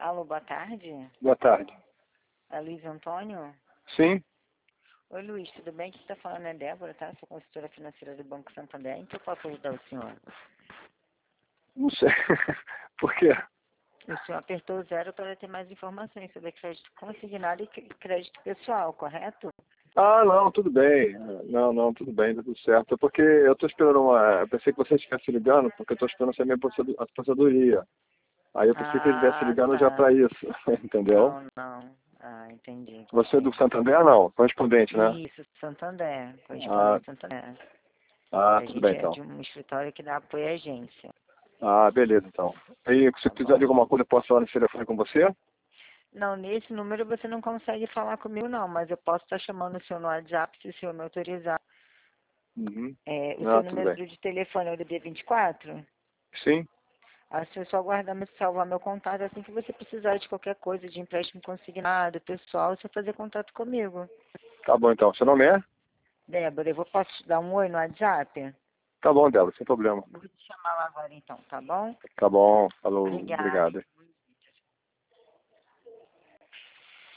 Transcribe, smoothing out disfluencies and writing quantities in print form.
Alô, boa tarde. Boa tarde. É Luiz Antônio? Sim? Oi, Luiz, tudo bem? Quem está falando é Débora, tá? Sou consultora financeira do Banco Santander. Em que eu posso ajudar o senhor? Não sei. Por quê? O senhor apertou 0 para ter mais informações sobre crédito consignado e crédito pessoal, correto? Ah, não, tudo bem. Não, tudo bem, tá tudo certo. É porque eu estou esperando uma. Eu pensei que você estivesse ligando, porque eu estou esperando essa minha aposentadoria. Aí eu pensei que ele estivesse Ah, ligando já para tá. isso, entendeu? Não. Ah, entendi. Você é do Santander, não? Correspondente, né? Isso, Santander, Ah, correspondente Santander. A tudo gente bem é então. de um escritório que dá apoio à agência. Ah, beleza então. Aí, se Tá precisar de bom? alguma coisa, eu posso falar no telefone com você? Não, nesse número você não consegue falar comigo, não, mas eu posso estar chamando o senhor no WhatsApp se o senhor me autorizar. Uhum. O seu Ah, tudo número bem. de telefone é o DD24? Sim? Se eu só guardar, salvar meu contato, assim que você precisar de qualquer coisa, de empréstimo consignado, pessoal, você fazer contato comigo. Tá bom então. Seu nome é? Débora, posso te dar um oi no WhatsApp? Tá bom, Débora, sem problema. Vou te chamar lá agora então, tá bom? Tá bom, falou, Obrigada. obrigado.